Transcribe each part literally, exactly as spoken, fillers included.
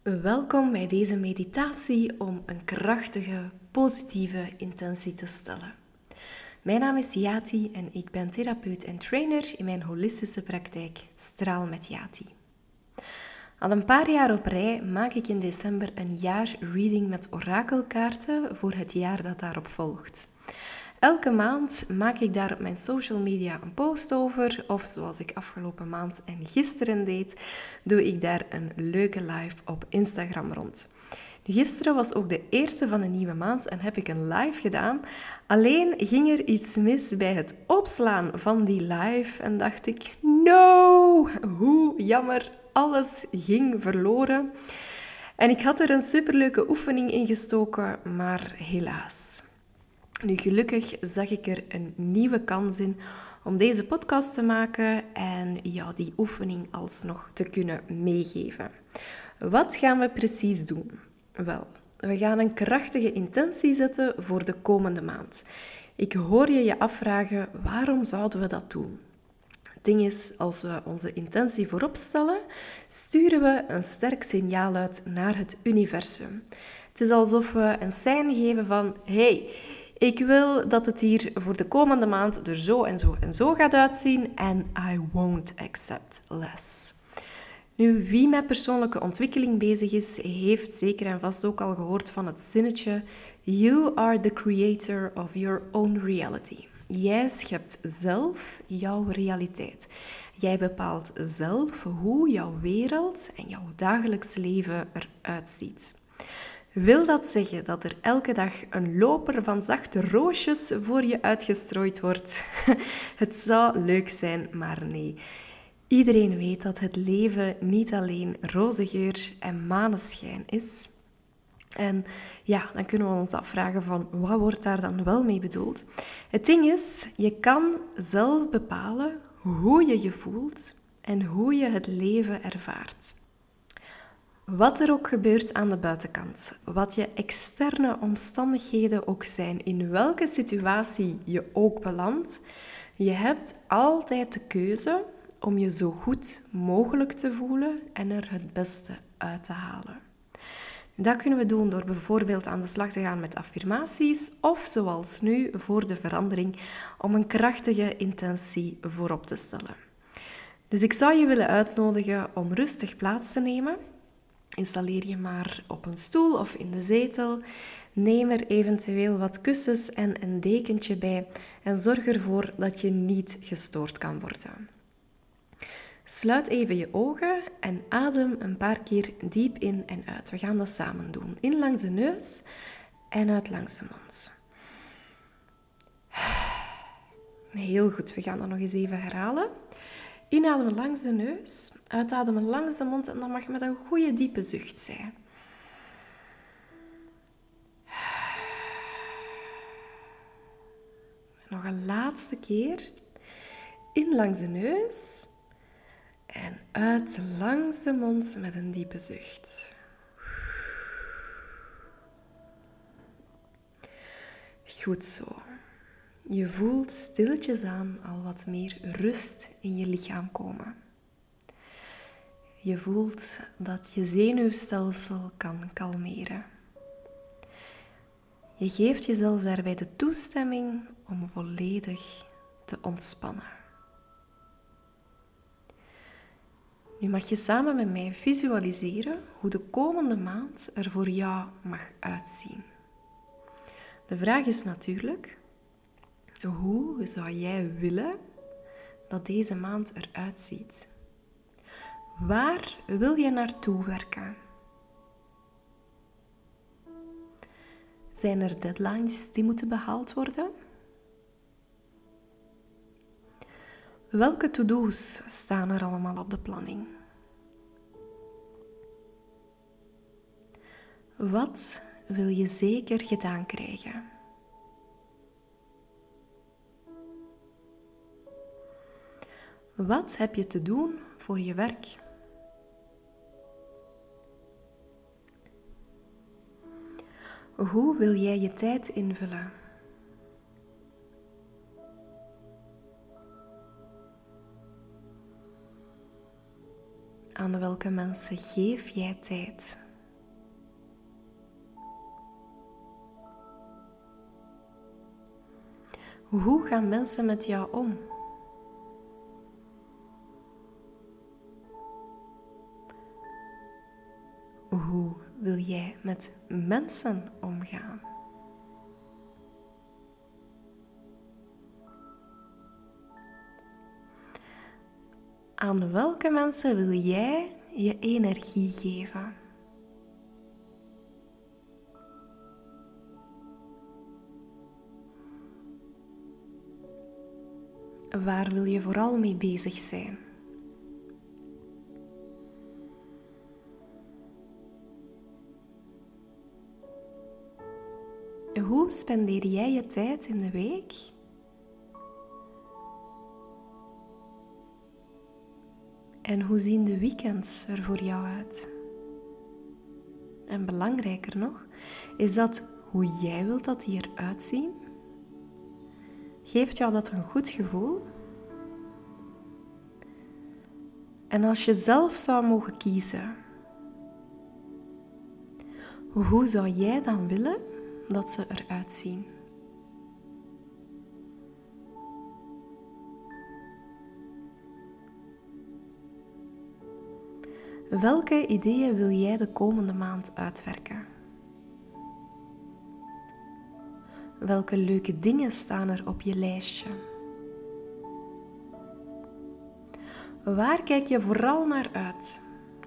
Welkom bij deze meditatie om een krachtige, positieve intentie te stellen. Mijn naam is Yati en ik ben therapeut en trainer in mijn holistische praktijk Straal met Yati. Al een paar jaar op rij maak ik in december een jaar reading met orakelkaarten voor het jaar dat daarop volgt. Elke maand maak ik daar op mijn social media een post over, of zoals ik afgelopen maand en gisteren deed, doe ik daar een leuke live op Instagram rond. Gisteren was ook de eerste van een nieuwe maand en heb ik een live gedaan. Alleen ging er iets mis bij het opslaan van die live en dacht ik, no, hoe jammer, alles ging verloren. En ik had er een superleuke oefening in gestoken, maar helaas. Nu, gelukkig zag ik er een nieuwe kans in om deze podcast te maken en ja, die oefening alsnog te kunnen meegeven. Wat gaan we precies doen? Wel, we gaan een krachtige intentie zetten voor de komende maand. Ik hoor je je afvragen, waarom zouden we dat doen? Het ding is, als we onze intentie voorop stellen, sturen we een sterk signaal uit naar het universum. Het is alsof we een sein geven van, hey, ik wil dat het hier voor de komende maand er zo en zo en zo gaat uitzien en I won't accept less. Nu, wie met persoonlijke ontwikkeling bezig is, heeft zeker en vast ook al gehoord van het zinnetje You are the creator of your own reality. Jij schept zelf jouw realiteit. Jij bepaalt zelf hoe jouw wereld en jouw dagelijks leven eruit ziet. Wil dat zeggen dat er elke dag een loper van zachte roosjes voor je uitgestrooid wordt? Het zou leuk zijn, maar nee. Iedereen weet dat het leven niet alleen roze geur en maneschijn is. En ja, dan kunnen we ons afvragen van, wat wordt daar dan wel mee bedoeld? Het ding is, je kan zelf bepalen hoe je je voelt en hoe je het leven ervaart. Wat er ook gebeurt aan de buitenkant, wat je externe omstandigheden ook zijn, in welke situatie je ook belandt, je hebt altijd de keuze om je zo goed mogelijk te voelen en er het beste uit te halen. Dat kunnen we doen door bijvoorbeeld aan de slag te gaan met affirmaties of zoals nu voor de verandering om een krachtige intentie voorop te stellen. Dus ik zou je willen uitnodigen om rustig plaats te nemen. Installeer je maar op een stoel of in de zetel. Neem er eventueel wat kussens en een dekentje bij en zorg ervoor dat je niet gestoord kan worden. Sluit even je ogen en adem een paar keer diep in en uit. We gaan dat samen doen. In langs de neus en uit langs de mond. Heel goed, we gaan dat nog eens even herhalen. Inademen langs de neus, uitademen langs de mond en dat mag met een goede diepe zucht zijn. Nog een laatste keer. In langs de neus en uit langs de mond met een diepe zucht. Goed zo. Je voelt stilletjes aan al wat meer rust in je lichaam komen. Je voelt dat je zenuwstelsel kan kalmeren. Je geeft jezelf daarbij de toestemming om volledig te ontspannen. Nu mag je samen met mij visualiseren hoe de komende maand er voor jou mag uitzien. De vraag is natuurlijk, hoe zou jij willen dat deze maand eruit ziet? Waar wil je naartoe werken? Zijn er deadlines die moeten behaald worden? Welke to-do's staan er allemaal op de planning? Wat wil je zeker gedaan krijgen? Wat heb je te doen voor je werk? Hoe wil jij je tijd invullen? Aan welke mensen geef jij tijd? Hoe gaan mensen met jou om? Hoe wil jij met mensen omgaan? Aan welke mensen wil jij je energie geven? Waar wil je vooral mee bezig zijn? Hoe spendeer jij je tijd in de week? En hoe zien de weekends er voor jou uit? En belangrijker nog, is dat hoe jij wilt dat die eruit zien? Geeft jou dat een goed gevoel? En als je zelf zou mogen kiezen, hoe zou jij dan willen dat ze eruit zien? Welke ideeën wil jij de komende maand uitwerken? Welke leuke dingen staan er op je lijstje? Waar kijk je vooral naar uit?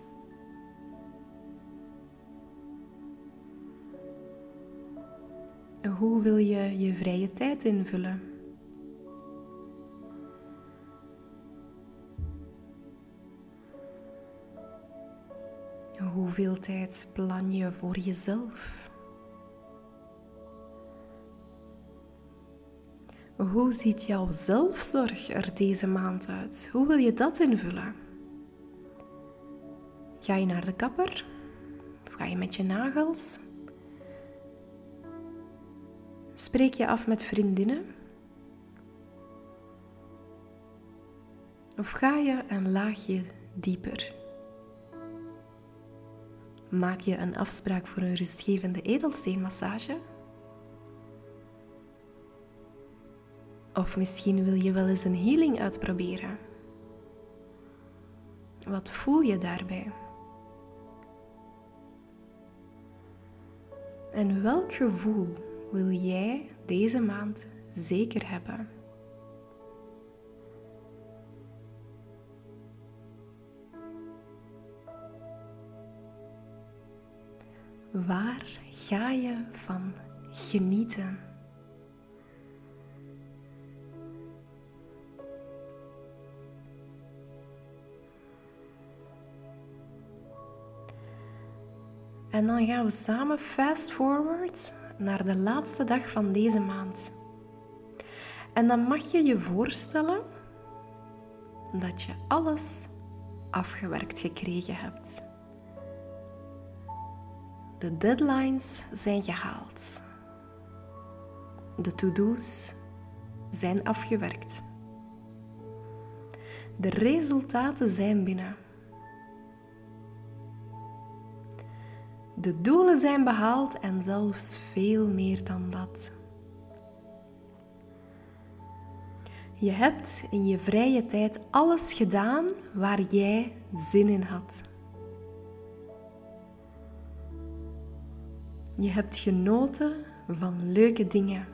Hoe wil je je vrije tijd invullen? Hoeveel tijd plan je voor jezelf? Hoe ziet jouw zelfzorg er deze maand uit? Hoe wil je dat invullen? Ga je naar de kapper? Of ga je met je nagels? Spreek je af met vriendinnen? Of ga je een laagje dieper? Maak je een afspraak voor een rustgevende edelsteenmassage? Of misschien wil je wel eens een healing uitproberen? Wat voel je daarbij? En welk gevoel wil jij deze maand zeker hebben? Waar ga je van genieten? En dan gaan we samen fast forward naar de laatste dag van deze maand. En dan mag je je voorstellen dat je alles afgewerkt gekregen hebt. De deadlines zijn gehaald. De to-do's zijn afgewerkt. De resultaten zijn binnen. De doelen zijn behaald en zelfs veel meer dan dat. Je hebt in je vrije tijd alles gedaan waar jij zin in had. Je hebt genoten van leuke dingen.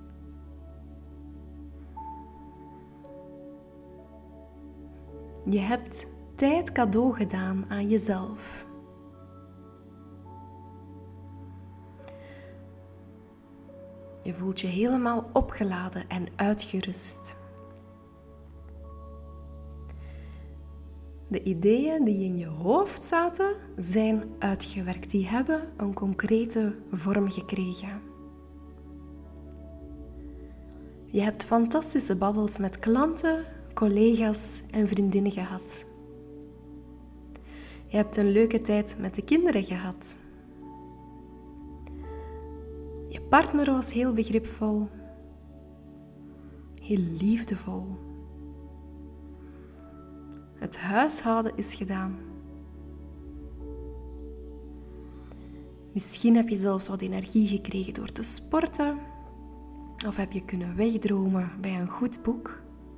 Je hebt tijd cadeau gedaan aan jezelf. Je voelt je helemaal opgeladen en uitgerust. De ideeën die in je hoofd zaten, zijn uitgewerkt. Die hebben een concrete vorm gekregen. Je hebt fantastische babbels met klanten, collega's en vriendinnen gehad. Je hebt een leuke tijd met de kinderen gehad. Je partner was heel begripvol, heel liefdevol. Het huishouden is gedaan. Misschien heb je zelfs wat energie gekregen door te sporten. Of heb je kunnen wegdromen bij een goed boek?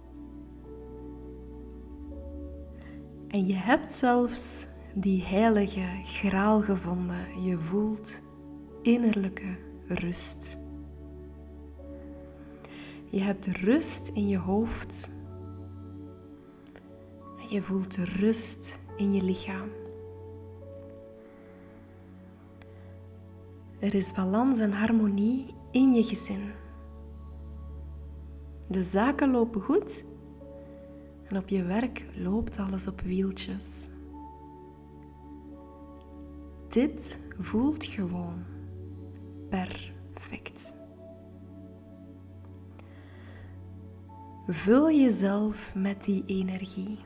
En je hebt zelfs die heilige graal gevonden. Je voelt innerlijke rust. Je hebt rust in je hoofd. Je voelt rust in je lichaam. Er is balans en harmonie in je gezin. De zaken lopen goed en op je werk loopt alles op wieltjes. Dit voelt gewoon perfect. Vul jezelf met die energie.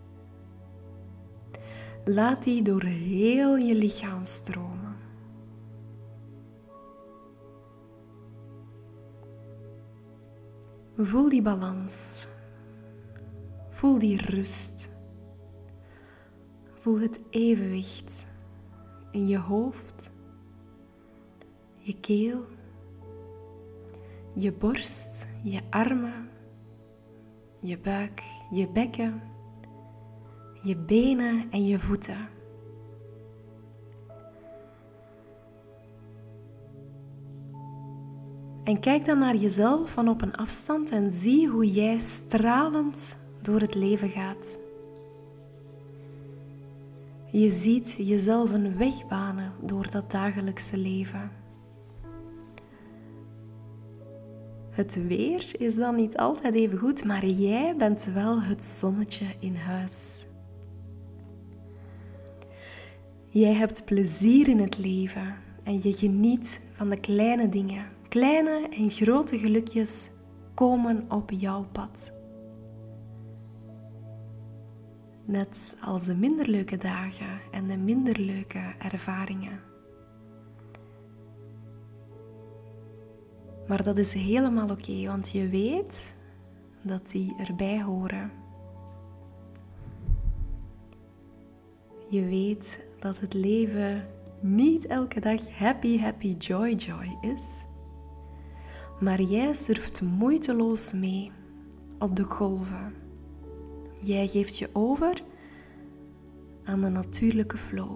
Laat die door heel je lichaam stromen. Voel die balans. Voel die rust. Voel het evenwicht in je hoofd, je keel, je borst, je armen, je buik, je bekken, je benen en je voeten. En kijk dan naar jezelf van op een afstand en zie hoe jij stralend door het leven gaat. Je ziet jezelf een weg banen door dat dagelijkse leven. Het weer is dan niet altijd even goed, maar jij bent wel het zonnetje in huis. Jij hebt plezier in het leven en je geniet van de kleine dingen. Kleine en grote gelukjes komen op jouw pad. Net als de minder leuke dagen en de minder leuke ervaringen. Maar dat is helemaal oké, want je weet dat die erbij horen. Je weet dat het leven niet elke dag happy, happy, joy, joy is. Maar jij surft moeiteloos mee op de golven. Jij geeft je over aan de natuurlijke flow.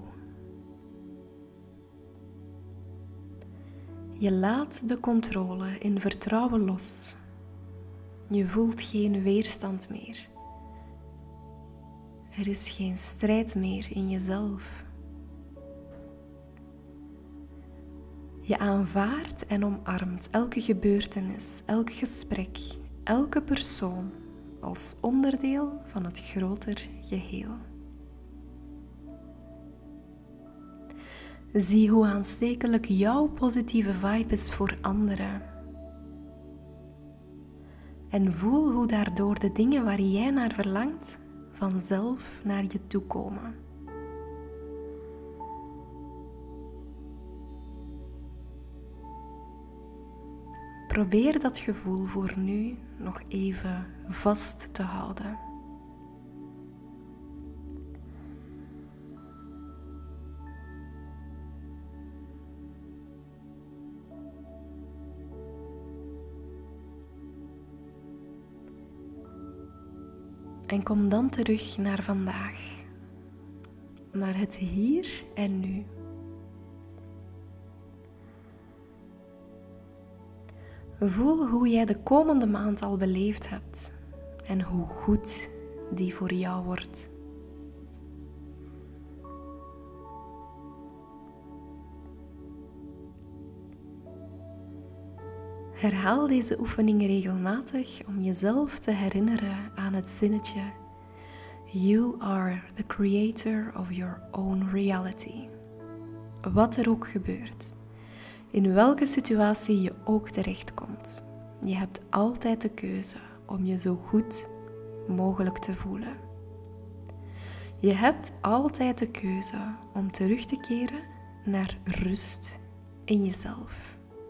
Je laat de controle in vertrouwen los. Je voelt geen weerstand meer. Er is geen strijd meer in jezelf. Je aanvaardt en omarmt elke gebeurtenis, elk gesprek, elke persoon als onderdeel van het groter geheel. Zie hoe aanstekelijk jouw positieve vibe is voor anderen. En voel hoe daardoor de dingen waar jij naar verlangt vanzelf naar je toe komen. Probeer dat gevoel voor nu nog even vast te houden. En kom dan terug naar vandaag, naar het hier en nu. Voel hoe jij de komende maand al beleefd hebt en hoe goed die voor jou wordt. Herhaal deze oefening regelmatig om jezelf te herinneren aan het zinnetje You are the creator of your own reality. Wat er ook gebeurt, in welke situatie je ook terechtkomt, je hebt altijd de keuze om je zo goed mogelijk te voelen. Je hebt altijd de keuze om terug te keren naar rust in jezelf.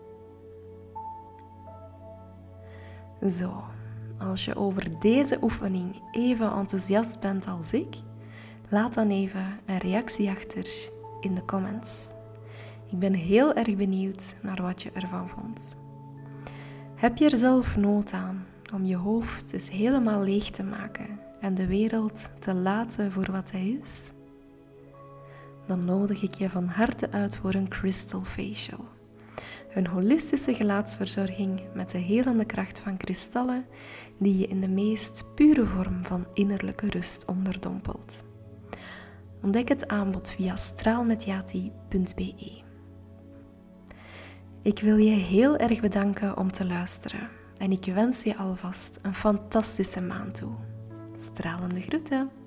Zo, als je over deze oefening even enthousiast bent als ik, laat dan even een reactie achter in de comments. Ik ben heel erg benieuwd naar wat je ervan vond. Heb je er zelf nood aan om je hoofd eens helemaal leeg te maken en de wereld te laten voor wat hij is? Dan nodig ik je van harte uit voor een Crystal Facial. Een holistische gelaatsverzorging met de helende kracht van kristallen die je in de meest pure vorm van innerlijke rust onderdompelt. Ontdek het aanbod via straalmetjati punt b e. Ik wil je heel erg bedanken om te luisteren en ik wens je alvast een fantastische maand toe. Stralende groeten!